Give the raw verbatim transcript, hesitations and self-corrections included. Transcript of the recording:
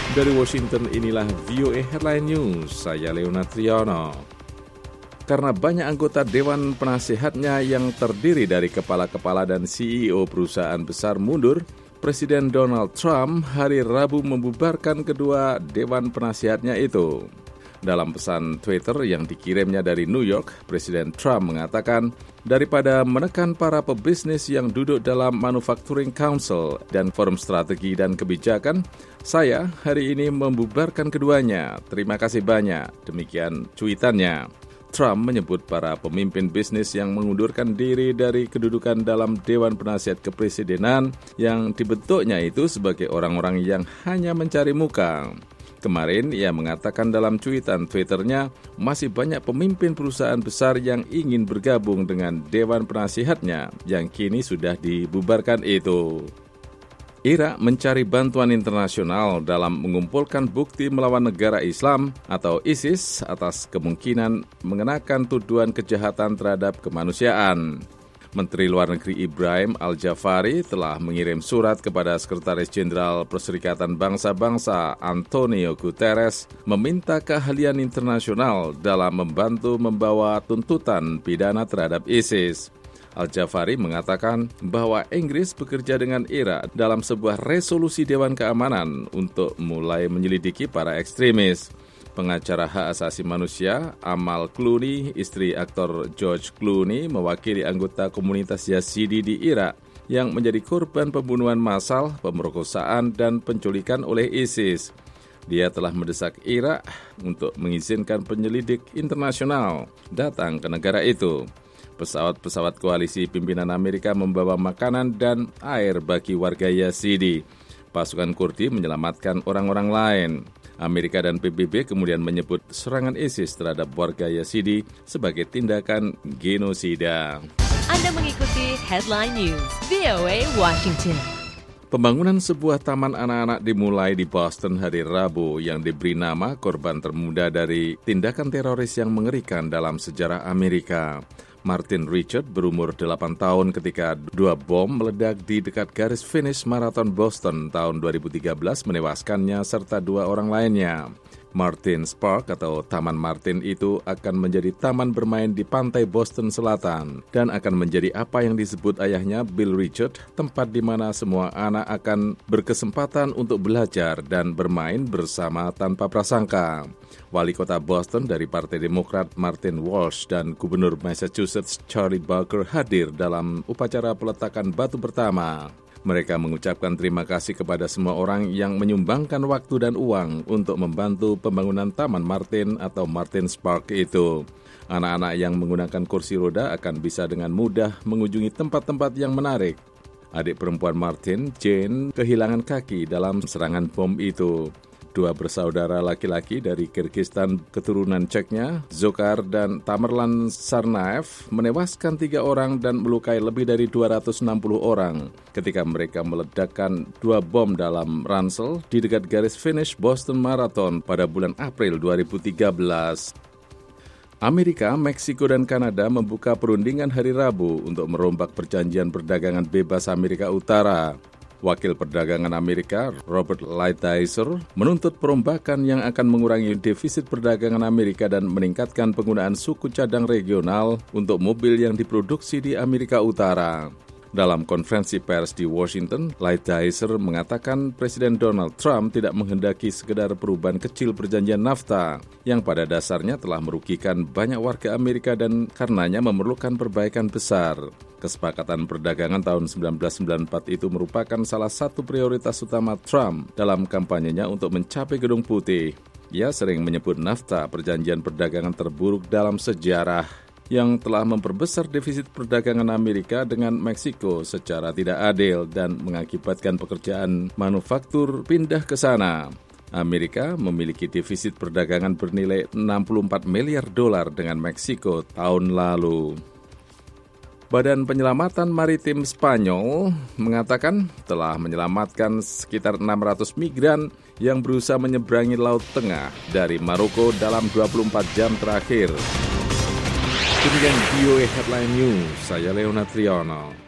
Dari Washington, inilah V O A Headline News, saya Leonard Triono. Karena banyak anggota Dewan Penasehatnya yang terdiri dari kepala-kepala dan C E O perusahaan besar mundur, Presiden Donald Trump hari Rabu membubarkan kedua Dewan Penasehatnya itu. Dalam pesan Twitter yang dikirimnya dari New York, Presiden Trump mengatakan, daripada menekan para pebisnis yang duduk dalam Manufacturing Council dan Forum Strategi dan Kebijakan, saya hari ini membubarkan keduanya. Terima kasih banyak. Demikian cuitannya. Trump menyebut para pemimpin bisnis yang mengundurkan diri dari kedudukan dalam Dewan Penasihat Kepresidenan yang dibentuknya itu sebagai orang-orang yang hanya mencari muka. Kemarin ia mengatakan dalam cuitan Twitternya, masih banyak pemimpin perusahaan besar yang ingin bergabung dengan Dewan Penasihatnya yang kini sudah dibubarkan itu. Irak mencari bantuan internasional dalam mengumpulkan bukti melawan negara Islam atau ISIS atas kemungkinan mengenakan tuduhan kejahatan terhadap kemanusiaan. Menteri Luar Negeri Ibrahim Al-Jafari telah mengirim surat kepada Sekretaris Jenderal Perserikatan Bangsa-Bangsa Antonio Guterres meminta keahlian internasional dalam membantu membawa tuntutan pidana terhadap ISIS. Al-Jafari mengatakan bahwa Inggris bekerja dengan Irak dalam sebuah resolusi Dewan Keamanan untuk mulai menyelidiki para ekstremis. Pengacara hak asasi manusia, Amal Clooney, istri aktor George Clooney, mewakili anggota komunitas Yazidi di Irak yang menjadi korban pembunuhan massal, pemerkosaan, dan penculikan oleh ISIS. Dia telah mendesak Irak untuk mengizinkan penyelidik internasional datang ke negara itu. Pesawat-pesawat koalisi pimpinan Amerika membawa makanan dan air bagi warga Yazidi. Pasukan Kurdi menyelamatkan orang-orang lain. Amerika dan P B B kemudian menyebut serangan ISIS terhadap warga Yazidi sebagai tindakan genosida. Anda mengikuti Headline News, V O A Washington. Pembangunan sebuah taman anak-anak dimulai di Boston hari Rabu yang diberi nama korban termuda dari tindakan teroris yang mengerikan dalam sejarah Amerika. Martin Richard berumur delapan tahun ketika dua bom meledak di dekat garis finish maraton Boston tahun dua ribu tiga belas menewaskannya serta dua orang lainnya. Martin's Park atau Taman Martin itu akan menjadi taman bermain di pantai Boston Selatan dan akan menjadi apa yang disebut ayahnya Bill Richard, tempat di mana semua anak akan berkesempatan untuk belajar dan bermain bersama tanpa prasangka. Wali kota Boston dari Partai Demokrat Martin Walsh dan Gubernur Massachusetts Charlie Baker hadir dalam upacara peletakan batu pertama. Mereka mengucapkan terima kasih kepada semua orang yang menyumbangkan waktu dan uang untuk membantu pembangunan Taman Martin atau Martin's Park itu. Anak-anak yang menggunakan kursi roda akan bisa dengan mudah mengunjungi tempat-tempat yang menarik. Adik perempuan Martin, Jane, kehilangan kaki dalam serangan bom itu. Dua bersaudara laki-laki dari Kyrgyzstan keturunan Ceknya, Zokar dan Tamerlan Sarnaev, menewaskan tiga orang dan melukai lebih dari dua ratus enam puluh orang ketika mereka meledakkan dua bom dalam ransel di dekat garis finish Boston Marathon pada bulan April dua ribu tiga belas. Amerika, Meksiko, dan Kanada membuka perundingan hari Rabu untuk merombak perjanjian perdagangan bebas Amerika Utara. Wakil Perdagangan Amerika, Robert Lighthizer, menuntut perombakan yang akan mengurangi defisit perdagangan Amerika dan meningkatkan penggunaan suku cadang regional untuk mobil yang diproduksi di Amerika Utara. Dalam konferensi pers di Washington, Lighthizer mengatakan Presiden Donald Trump tidak menghendaki sekedar perubahan kecil perjanjian NAFTA, yang pada dasarnya telah merugikan banyak warga Amerika dan karenanya memerlukan perbaikan besar. Kesepakatan perdagangan tahun seribu sembilan ratus sembilan puluh empat itu merupakan salah satu prioritas utama Trump dalam kampanyenya untuk mencapai Gedung Putih. Ia sering menyebut NAFTA perjanjian perdagangan terburuk dalam sejarah yang telah memperbesar defisit perdagangan Amerika dengan Meksiko secara tidak adil dan mengakibatkan pekerjaan manufaktur pindah ke sana. Amerika memiliki defisit perdagangan bernilai enam puluh empat miliar dolar dengan Meksiko tahun lalu. Badan Penyelamatan Maritim Spanyol mengatakan telah menyelamatkan sekitar enam ratus migran yang berusaha menyeberangi Laut Tengah dari Maroko dalam dua puluh empat jam terakhir. Demikian V O A Headline News, saya Leonard Triono.